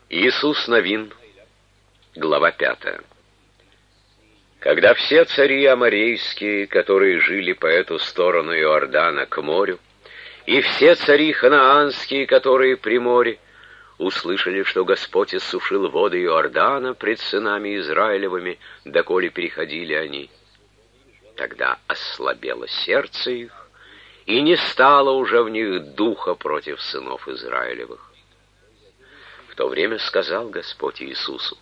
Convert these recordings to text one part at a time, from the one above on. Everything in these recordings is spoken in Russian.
Иисус Новин, глава 5. Когда все цари аморейские, которые жили по эту сторону Иордана к морю, и все цари ханаанские, которые при море, услышали, что Господь иссушил воды Иордана пред сынами Израилевыми, доколе переходили они, тогда ослабело сердце их, и не стало уже в них духа против сынов Израилевых. В то время сказал Господь Иисусу: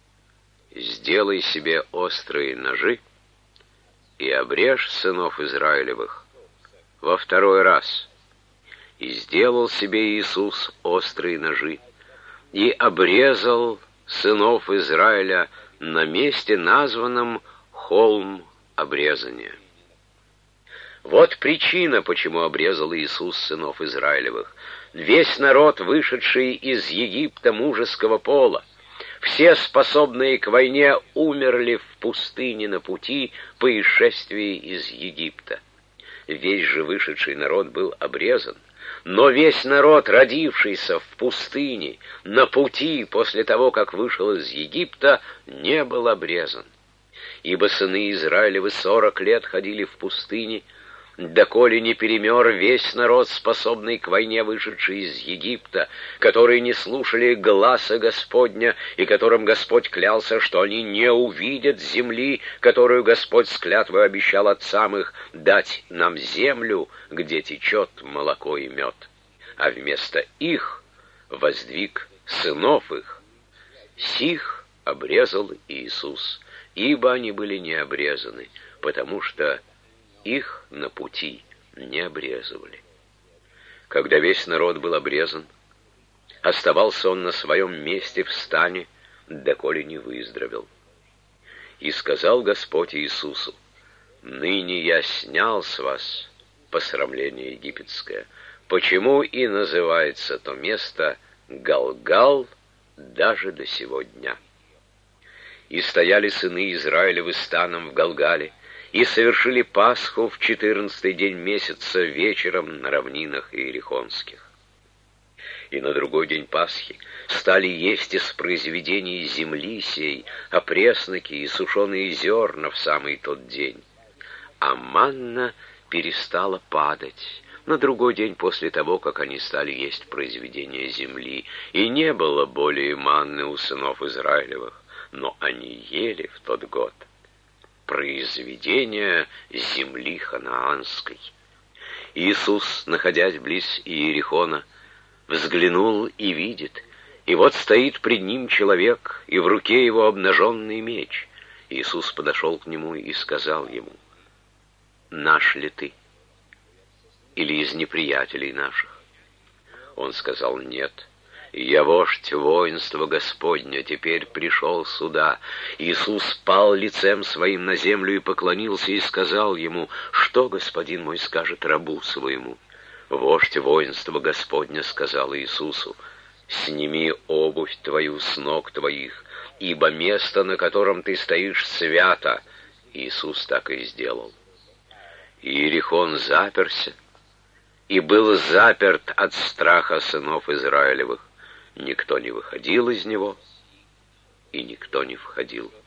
«Сделай себе острые ножи и обрежь сынов Израилевых во второй раз». И сделал себе Иисус острые ножи и обрезал сынов Израиля на месте, названном холм обрезания. Вот причина, почему обрезал Иисус сынов Израилевых. Весь народ, вышедший из Египта мужеского пола, все способные к войне, умерли в пустыне на пути по исшествии из Египта. Весь же вышедший народ был обрезан, но весь народ, родившийся в пустыне, на пути после того, как вышел из Египта, не был обрезан. Ибо сыны Израилевы 40 лет ходили в пустыне, доколе не перемер весь народ, способный к войне, вышедший из Египта, которые не слушали гласа Господня, и которым Господь клялся, что они не увидят земли, которую Господь с клятвой обещал отцам их дать нам землю, где течет молоко и мед. А вместо их воздвиг сынов их. Сих обрезал Иисус, ибо они были не обрезаны, потому что их на пути не обрезывали. Когда весь народ был обрезан, оставался он на своем месте в стане, доколе не выздоровел. И сказал Господь Иисусу: «Ныне я снял с вас посрамление египетское». Почему и называется то место Галгал даже до сего дня. И стояли сыны Израилевы станом в Галгале, и совершили Пасху в 14-й день месяца вечером на равнинах иерихонских. И на другой день Пасхи стали есть из произведений земли сей опресноки и сушеные зерна в самый тот день. А манна перестала падать на другой день после того, как они стали есть произведения земли, и не было более манны у сынов Израилевых, но они ели в тот год произведения земли ханаанской. Иисус, находясь близ Иерихона, взглянул и видит, и вот стоит пред ним человек, и в руке его обнаженный меч. Иисус подошел к нему и сказал ему: «Наш ли ты? Или из неприятелей наших?» Он сказал: «Нет, я вождь воинства Господня, теперь пришел сюда». Иисус пал лицем своим на землю и поклонился, и сказал ему: «Что господин мой скажет рабу своему?» Вождь воинства Господня сказал Иисусу: «Сними обувь твою с ног твоих, ибо место, на котором ты стоишь, свято». Иисус так и сделал. Иерихон заперся, и был заперт от страха сынов Израилевых. Никто не выходил из него, и никто не входил.